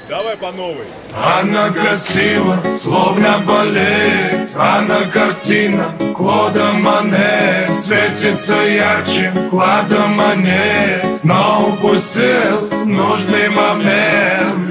Давай по новой. Она красива, словно балет. Она картина Клода Мане. Светится ярче клада монет, но упустил нужный момент.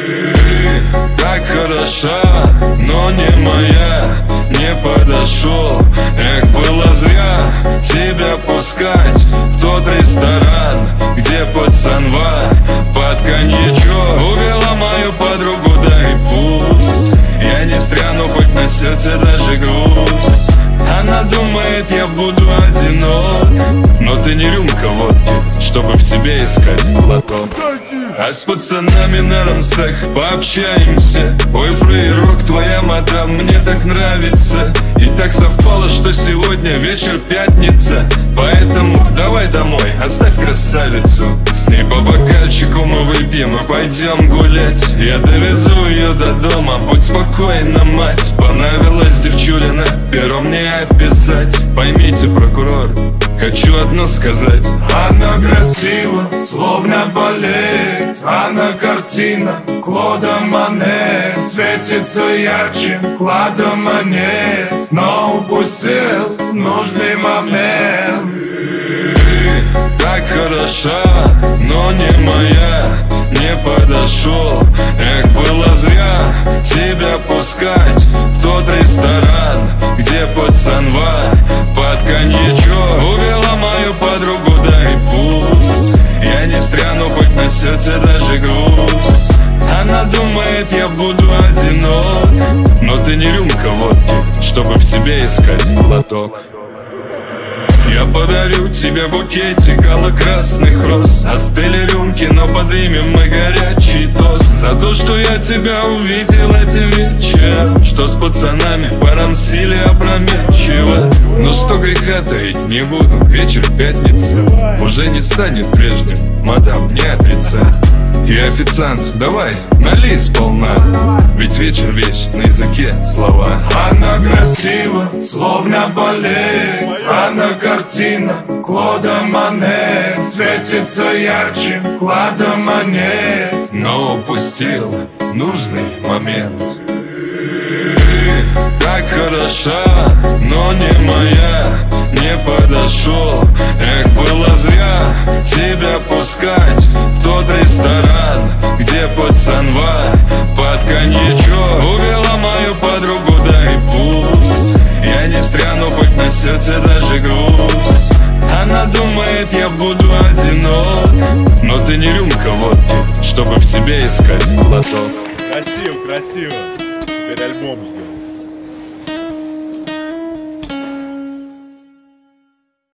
Ты так хороша, но не моя. Не подошел, эх, было зря тебя пускать в тот ресторан, где пацанва под коньячок увела мою подругу, да и пусть я не встряну, хоть на сердце даже грусть. Она думает, я буду одинок, но ты не рюмка водки, чтобы в тебе искать глоток. А с пацанами на рамсах пообщаемся. Ой, фрейрок, твоя мадам мне так нравится. И так совпало, что сегодня вечер пятница. Поэтому давай домой, оставь красавицу. С ней по бокальчику мы выпьем и пойдем гулять. Я довезу ее до дома, будь спокойна, мать. Понравилась девчулина, пером не описать. Поймите, прокурор, хочу одно сказать. Она красива, словно балет. Она картина Клода Мане. Светится ярче клада монет, но упустил нужный момент. Ты так хороша, но не моя. Не подошел, эх, было зря тебя пускать в тот ресторан, где пацанва под коньячок увела мою подругу, да и пусть я не встряну, хоть на сердце даже грусть. Она думает, я буду одинок, но ты не рюмка водки, чтобы в тебе искать глоток. Я подарю тебе букетик алло-красных роз. Остыли рюмки, но подымем мы горячий тост за то, что я тебя увидел этим вечером, что с пацанами порамсили опрометчиво. Но что греха таить, не буду, вечер пятница уже не станет прежним, мадам, не отрицай. И официант, давай, налей сполна, ведь вечер весь на языке слова. Она красива, словно балет. Она картина Клода Мане. Светится ярче клада монет, но упустил нужный момент. Ты так хороша, но не моя. Не подошел, эх, было зря тебя пускать в тот ресторан, где пацанва под коньячок увела мою подругу, да и пусть я не встряну, хоть на сердце даже грусть. Она думает, я буду одинок, но ты не рюмка водки, чтобы в тебе искать глоток. Красиво, красиво. Теперь альбом ждем.